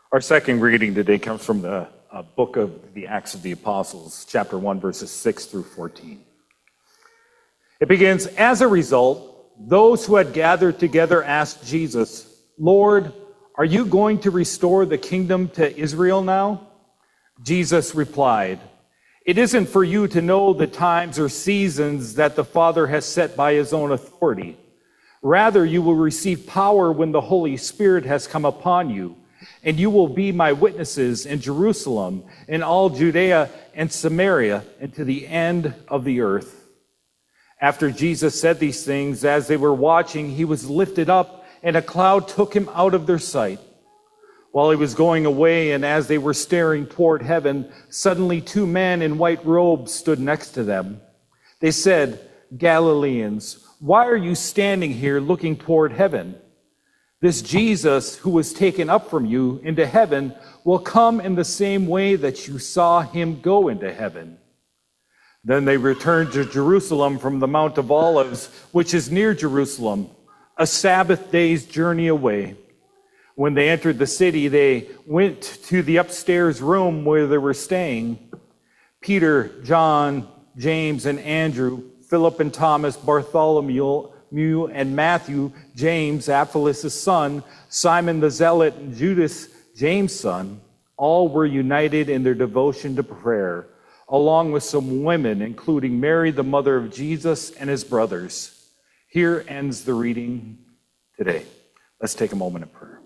Our second reading today comes from the book of the Acts of the Apostles, chapter 1, verses 6 through 14. It begins, "As a result, those who had gathered together asked Jesus, 'Lord, are you going to restore the kingdom to Israel now?' Jesus replied, 'It isn't for you to know the times or seasons that the Father has set by his own authority. Rather, you will receive power when the Holy Spirit has come upon you, and you will be my witnesses in Jerusalem, in all Judea and Samaria, and to the end of the earth.' After Jesus said these things, as they were watching, he was lifted up, and a cloud took him out of their sight. While he was going away, and as they were staring toward heaven, suddenly two men in white robes stood next to them. They said, 'Galileans, why are you standing here looking toward heaven? This Jesus who was taken up from you into heaven will come in the same way that you saw him go into heaven.' Then they returned to Jerusalem from the Mount of Olives, which is near Jerusalem, a Sabbath day's journey away. When they entered the city, they went to the upstairs room where they were staying. Peter, John, James, and Andrew, Philip and Thomas, Bartholomew and Matthew, James, Alphaeus' son, Simon the Zealot, and Judas, James' son, all were united in their devotion to prayer, along with some women, including Mary, the mother of Jesus, and his brothers." Here ends the reading today. Let's take a moment of prayer.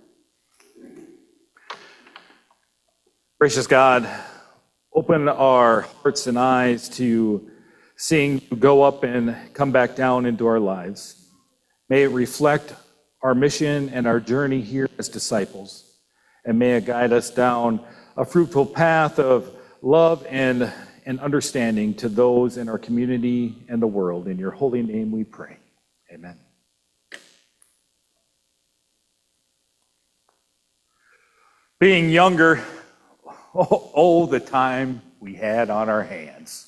Gracious God, open our hearts and eyes to seeing you go up and come back down into our lives. May it reflect our mission and our journey here as disciples. And may it guide us down a fruitful path of love and understanding to those in our community and the world. In your holy name we pray. Amen. Being younger, oh, the time we had on our hands.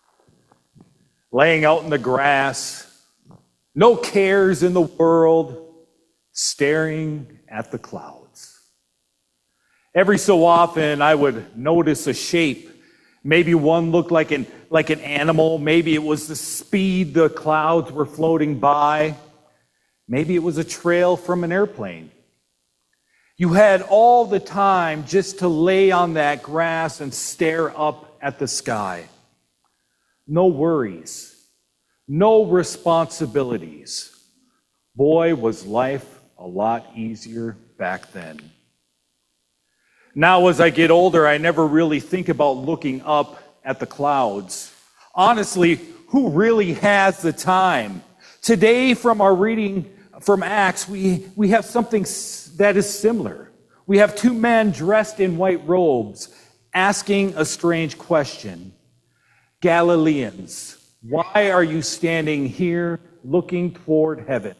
Laying out in the grass, no cares in the world, staring at the clouds. Every so often I would notice a shape. Maybe one looked like an animal. Maybe it was the speed the clouds were floating by. Maybe it was a trail from an airplane. You had all the time just to lay on that grass and stare up at the sky. No worries, no responsibilities. Boy, was life a lot easier back then. Now, as I get older, I never really think about looking up at the clouds. Honestly, who really has the time? Today, from our reading from Acts, we have something that is similar. We have two men dressed in white robes asking a strange question. "Galileans, why are you standing here looking toward heaven?"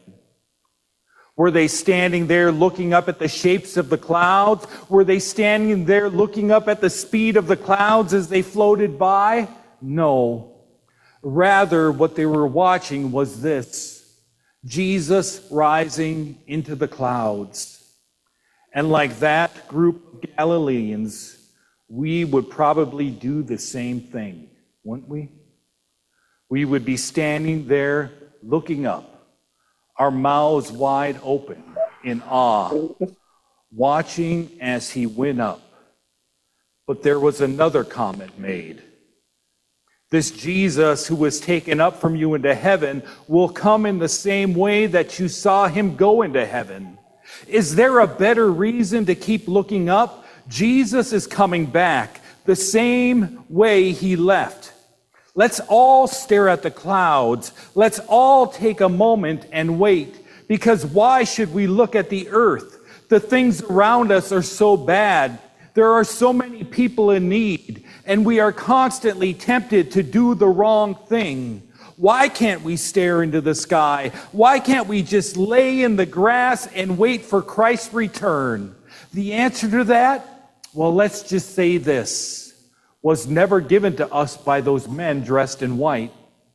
Were they standing there looking up at the shapes of the clouds? Were they standing there looking up at the speed of the clouds as they floated by? No. Rather, what they were watching was this: Jesus rising into the clouds. And like that group of Galileans, we would probably do the same thing, wouldn't we? We would be standing there looking up, our mouths wide open in awe, watching as he went up. But there was another comment made. This Jesus who was taken up from you into heaven will come in the same way that you saw him go into heaven. Is there a better reason to keep looking up? Jesus is coming back the same way he left. Let's all stare at the clouds. Let's all take a moment and wait. Because why should we look at the earth? The things around us are so bad. There are so many people in need, and we are constantly tempted to do the wrong thing. Why can't we stare into the sky? Why can't we just lay in the grass and wait for Christ's return? The answer to that, well, let's just say this, was never given to us by those men dressed in white,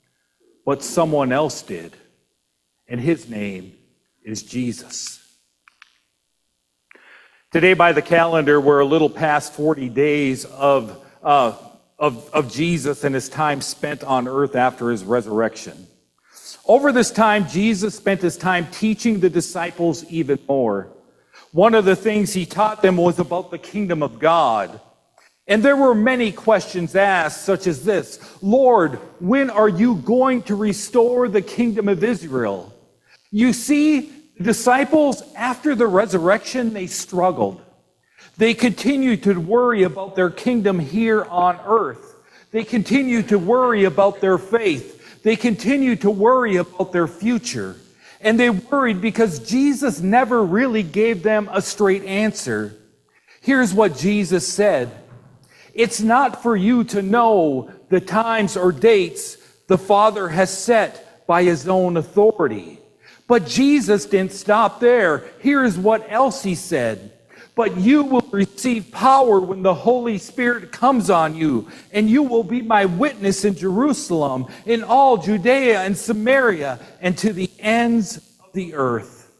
but someone else did, and his name is Jesus. Today, by the calendar, we're a little past 40 days of Jesus and his time spent on earth after his resurrection. Over this time, Jesus spent his time teaching the disciples even more. One of the things he taught them was about the kingdom of God. And there were many questions asked, such as this: Lord, when are you going to restore the kingdom of Israel? You see, the disciples, after the resurrection, they struggled. They continued to worry about their kingdom here on earth. They continued to worry about their faith. They continued to worry about their future. And they worried because Jesus never really gave them a straight answer. Here's what Jesus said: it's not for you to know the times or dates the Father has set by his own authority. But Jesus didn't stop there. Here's what else he said: but you will receive power when the Holy Spirit comes on you, and you will be my witness in Jerusalem, in all Judea and Samaria, and to the ends of the earth.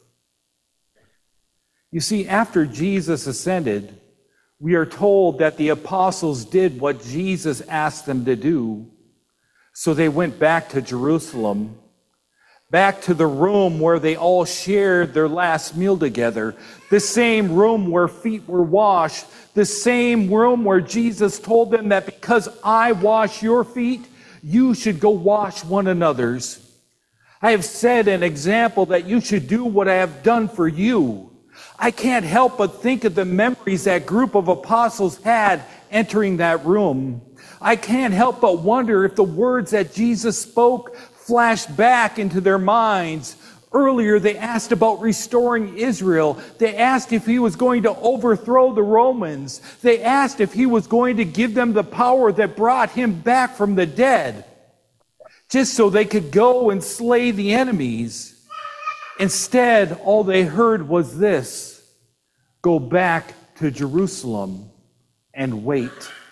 You see, after Jesus ascended, we are told that the apostles did what Jesus asked them to do. So they went back to Jerusalem, back to the room where they all shared their last meal together, the same room where feet were washed, the same room where Jesus told them that because I wash your feet, you should go wash one another's. I have set an example that you should do what I have done for you. I can't help but think of the memories that group of apostles had entering that room. I can't help but wonder if the words that Jesus spoke flashed back into their minds. Earlier, they asked about restoring Israel. They asked if he was going to overthrow the Romans. They asked if he was going to give them the power that brought him back from the dead, just so they could go and slay the enemies. Instead, all they heard was this: go back to Jerusalem and wait.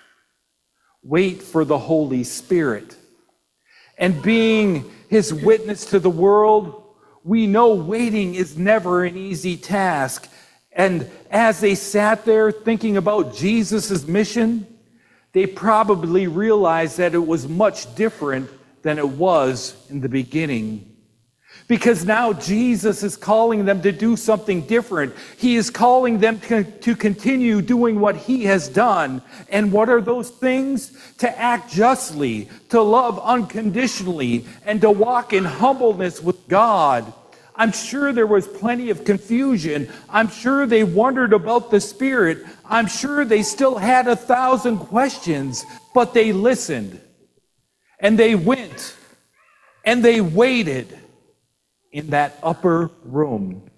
Wait for the Holy Spirit. And being his witness to the world, we know waiting is never an easy task. And as they sat there thinking about Jesus' mission, they probably realized that it was much different than it was in the beginning. Because now Jesus is calling them to do something different. He is calling them to continue doing what he has done. And what are those things? To act justly, to love unconditionally, and to walk in humbleness with God. I'm sure there was plenty of confusion. I'm sure they wondered about the Spirit. I'm sure they still had 1,000 questions. But they listened, and they went, and they waited in that upper room.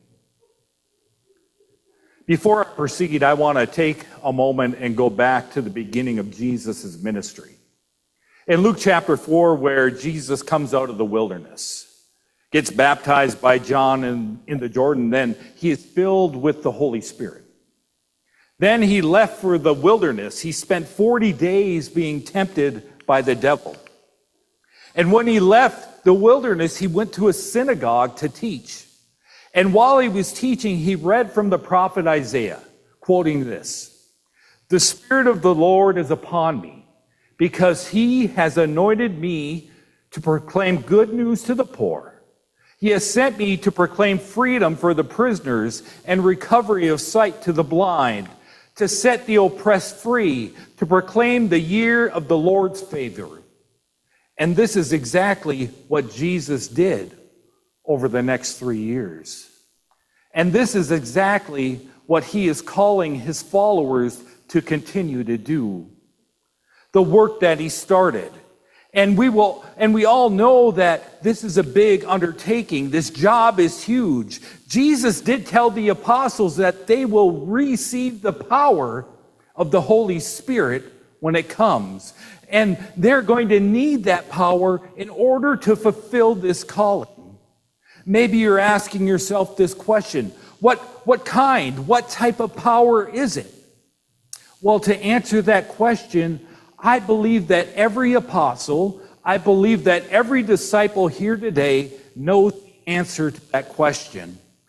Before I proceed, I want to take a moment and go back to the beginning of Jesus' ministry. In Luke chapter 4, where Jesus comes out of the wilderness, gets baptized by John in the Jordan, then he is filled with the Holy Spirit. Then he left for the wilderness. He spent 40 days being tempted by the devil. And when he left the wilderness, he went to a synagogue to teach. And while he was teaching, he read from the prophet Isaiah, quoting this: "The Spirit of the Lord is upon me, because he has anointed me to proclaim good news to the poor. He has sent me to proclaim freedom for the prisoners and recovery of sight to the blind, to set the oppressed free, to proclaim the year of the Lord's favor." And this is exactly what Jesus did over the next 3 years. And this is exactly what he is calling his followers to continue to do. The work that he started. And we all know that this is a big undertaking. This job is huge. Jesus did tell the apostles that they will receive the power of the Holy Spirit when it comes. And they're going to need that power in order to fulfill this calling. Maybe you're asking yourself this question: what type of power is it? Well, to answer that question, I believe that every apostle, I believe that every disciple here today knows the answer to that question.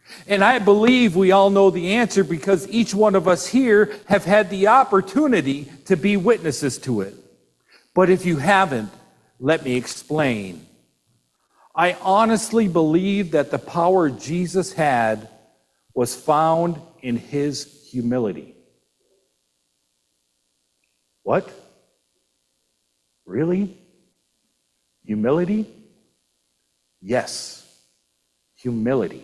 And I believe we all know the answer because each one of us here have had the opportunity to be witnesses to it. But if you haven't, let me explain. I honestly believe that the power Jesus had was found in his humility. What? Really? Humility? Yes, humility.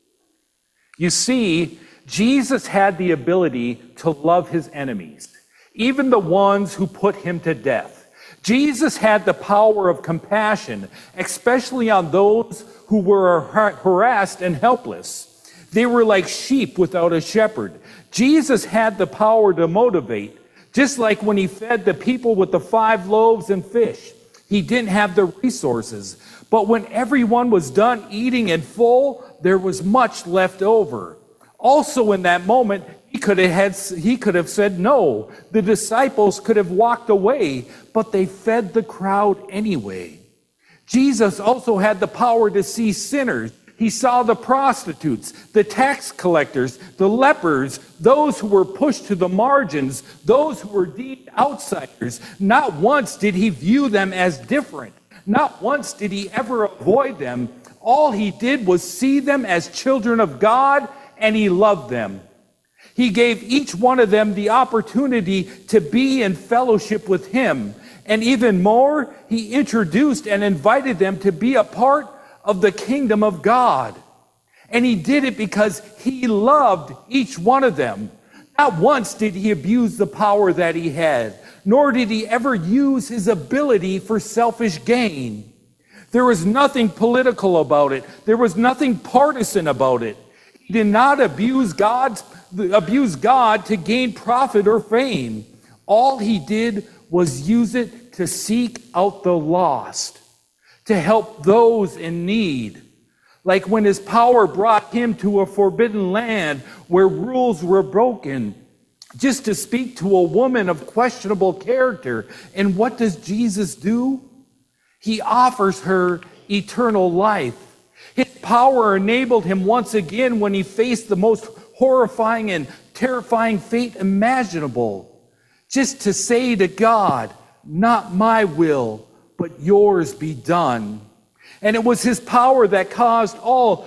You see, Jesus had the ability to love his enemies, even the ones who put him to death. Jesus had the power of compassion, especially on those who were harassed and helpless. They were like sheep without a shepherd. Jesus had the power to motivate, just like when he fed the people with the 5 loaves and fish. He didn't have the resources, but when everyone was done eating and full, there was much left over. Also in that moment, he could have said no. The disciples could have walked away, but they fed the crowd anyway. Jesus also had the power to see sinners. He saw the prostitutes, the tax collectors, the lepers, those who were pushed to the margins, those who were deemed outsiders. Not once did he view them as different. Not once did he ever avoid them. All he did was see them as children of God, and he loved them. He gave each one of them the opportunity to be in fellowship with him. And even more, he introduced and invited them to be a part of the kingdom of God. And he did it because he loved each one of them. Not once did he abuse the power that he had, nor did he ever use his ability for selfish gain. There was nothing political about it. There was nothing partisan about it. He did not abuse God to gain profit or fame. All he did was use it to seek out the lost, to help those in need. Like when his power brought him to a forbidden land where rules were broken, just to speak to a woman of questionable character. And what does Jesus do? He offers her eternal life. His power enabled him once again when he faced the most horrifying and terrifying fate imaginable, just to say to God, "Not my will, but yours be done." And it was his power that caused all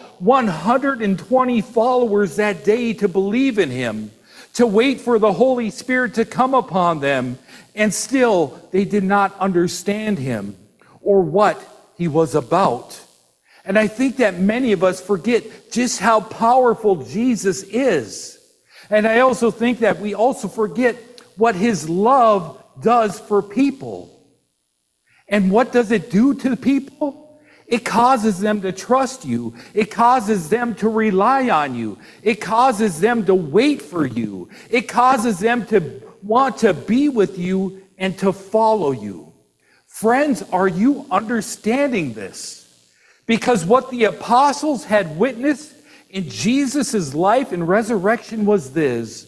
120 followers that day to believe in him, to wait for the Holy Spirit to come upon them. And still, they did not understand him or what he was about. And I think that many of us forget just how powerful Jesus is. And I also think that we also forget what his love does for people. And what does it do to people? It causes them to trust you. It causes them to rely on you. It causes them to wait for you. It causes them to want to be with you and to follow you. Friends, are you understanding this? Because what the apostles had witnessed in Jesus' life and resurrection was this,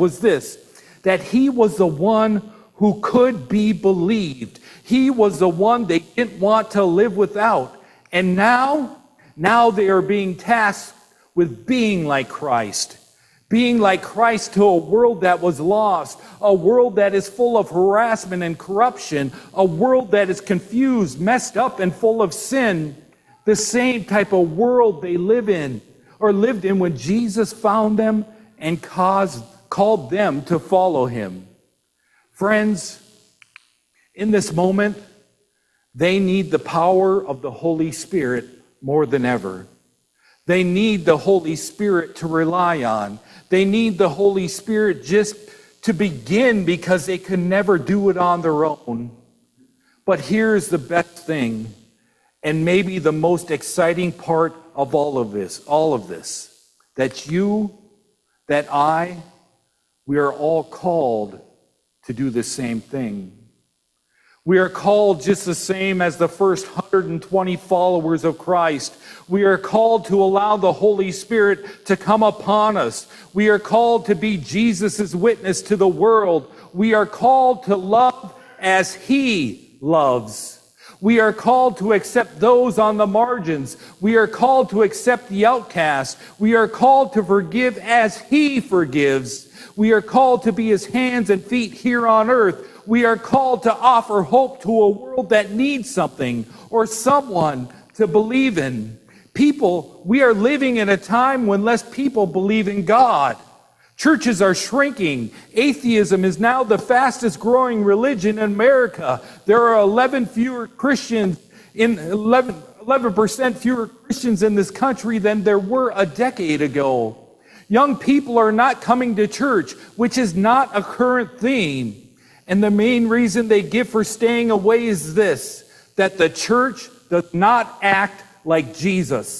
that he was the one who could be believed. He was the one they didn't want to live without. And now they are being tasked with being like Christ. Being like Christ to a world that was lost, a world that is full of harassment and corruption, a world that is confused, messed up, and full of sin. The same type of world they lived in when Jesus found them and called them to follow him. Friends, in this moment, they need the power of the Holy Spirit more than ever. They need the Holy Spirit to rely on. They need the Holy Spirit just to begin because they can never do it on their own. But here's the best thing, and maybe the most exciting part of all of this, that you, that I, we are all called to do the same thing. We are called just the same as the first 120 followers of Christ. We are called to allow the Holy Spirit to come upon us. We are called to be Jesus' witness to the world. We are called to love as he loves. We are called to accept those on the margins. We are called to accept the outcast. We are called to forgive as He forgives. We are called to be His hands and feet here on earth. We are called to offer hope to a world that needs something or someone to believe in. People, we are living in a time when less people believe in God. Churches are shrinking. Atheism is now the fastest growing religion in America. There are 11% fewer Christians in this country than there were a decade ago. Young people are not coming to church, which is not a current theme. And the main reason they give for staying away is this, that the church does not act like Jesus.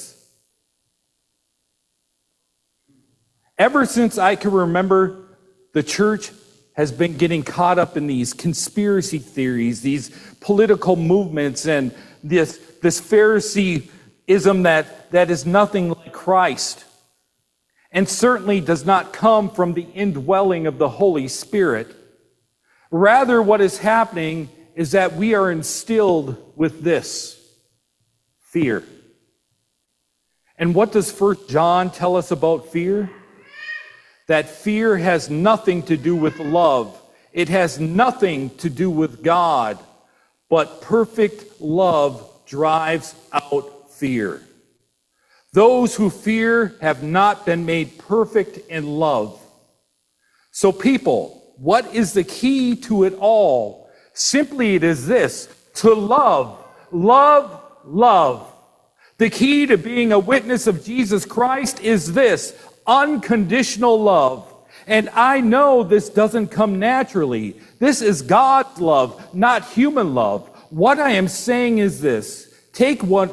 Ever since I can remember, the church has been getting caught up in these conspiracy theories, these political movements, and this Phariseeism that is nothing like Christ, and certainly does not come from the indwelling of the Holy Spirit. Rather, what is happening is that we are instilled with this fear. And what does 1 John tell us about fear? That fear has nothing to do with love. It has nothing to do with God. But perfect love drives out fear. Those who fear have not been made perfect in love. So people, what is the key to it all? Simply it is this: to love, love, love. The key to being a witness of Jesus Christ is this: unconditional love. And I know this doesn't come naturally. This is God's love, not human love. What I am saying is this: take what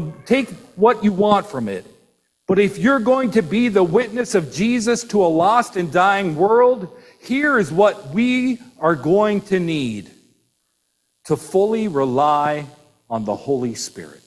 you want from it. But if you're going to be the witness of Jesus to a lost and dying world, here is what we are going to need: to fully rely on the Holy Spirit.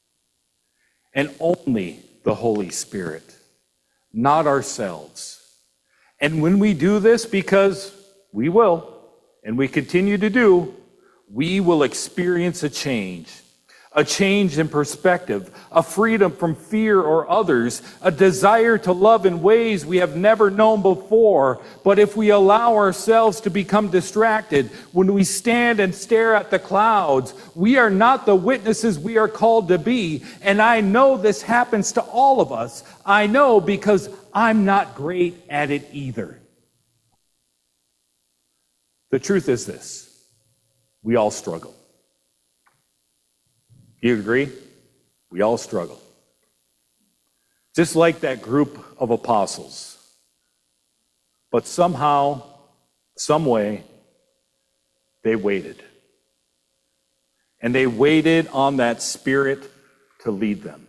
And only the Holy Spirit, not ourselves. And when we do this, because we will, and we continue to do, we will experience a change in perspective, a freedom from fear or others, a desire to love in ways we have never known before. But if we allow ourselves to become distracted, when we stand and stare at the clouds, we are not the witnesses we are called to be. And I know this happens to all of us. I know because I'm not great at it either. The truth is this: we all struggle. You agree? We all struggle. Just like that group of apostles. But somehow, some way, they waited. And they waited on that Spirit to lead them.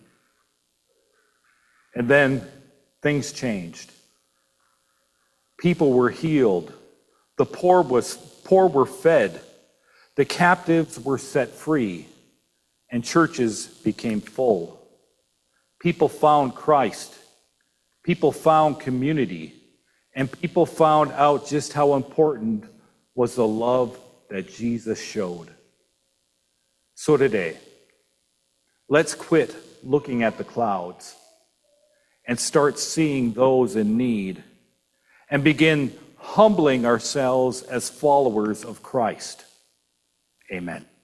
And then things changed. People were healed. The poor were fed. The captives were set free. And churches became full. People found Christ. People found community. And people found out just how important was the love that Jesus showed. So today, let's quit looking at the clouds and start seeing those in need and begin humbling ourselves as followers of Christ. Amen.